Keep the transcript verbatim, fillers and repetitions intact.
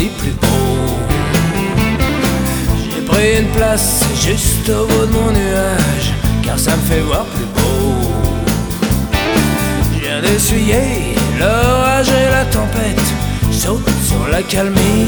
dit plus beau. J'ai pris une place juste au bout de mon nuage, car ça me fait voir plus beau. Je viens d'essuyer l'orage et la tempête, saute sur la calmie.